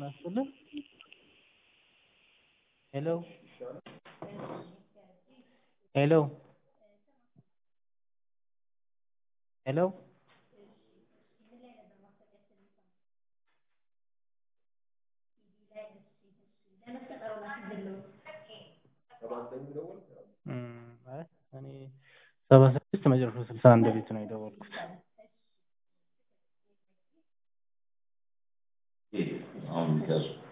ይስጥልኝ። ሄሎ ሄሎ ሄሎ አይ እኔ 76 መጨረሻው 61 ቤት ነው የደወልኩት። አሁን ከሱ